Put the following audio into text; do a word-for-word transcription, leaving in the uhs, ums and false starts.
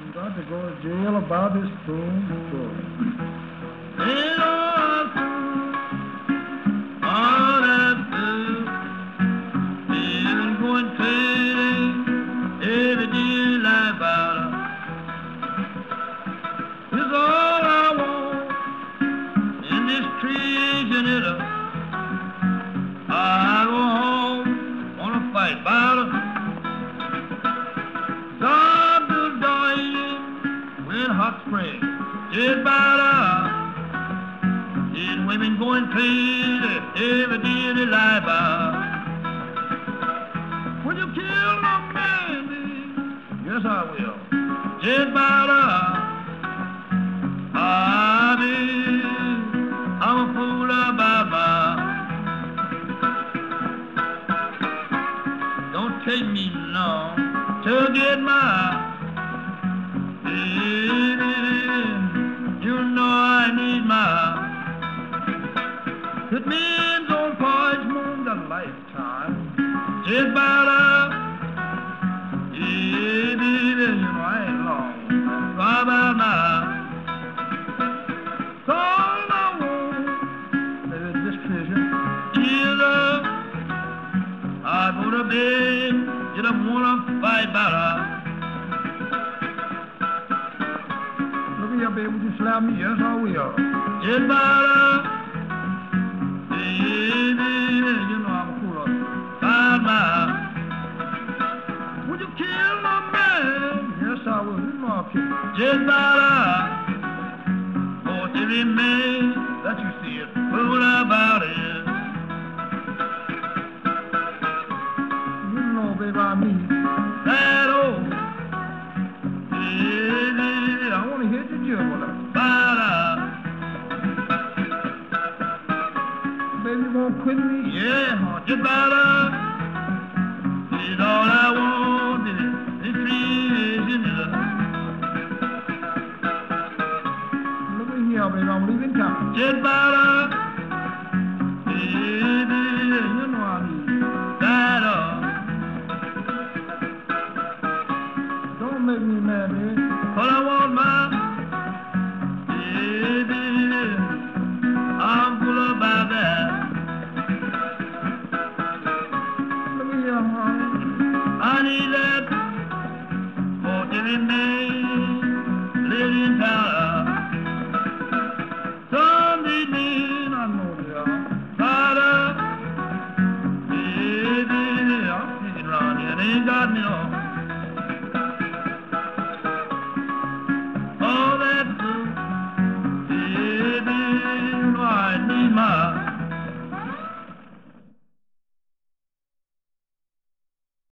Got to go to jail about this spoon story. Ain't all food, all that food, even going crazy every day like powder. It's all I want in this creation it up. I go home, wanna fight battle. Some do dying in hot spring, just battle. And women going crazy every day in their life. Will you kill a man? Yes, I will. Just battle. I mean, I'm a fool about my. Don't take me long to get my. You know I need my. It means on parchment a lifetime. Just about up. Yeah, baby, you know I ain't long. How about now? All I want, baby, this treasure is up. I go to bed, you don't wanna fight about her. Look here, baby, would you slap me? Yes, I will. Just about up. You know I'm cool up. Five miles. Would you kill my man? Yes, I will. You know I'll kill you. Just about up. For every man that you see is fool about it. You know, baby, I need That old. I want to hit the juggle. About up. Baby, you won't quit me? Yeah, just about up. It's all I want. It's creation. Look at here, baby, I'm leaving town. Just about up. Baby, You know I need that up. Don't make me mad, baby. All I want, my baby, I'm full about that. Look at here, honey. I need that for every man living in town. Some need me, I know they are. Father, baby, I'm sticking around here. They ain't got me on. All that food, baby, you know I need my.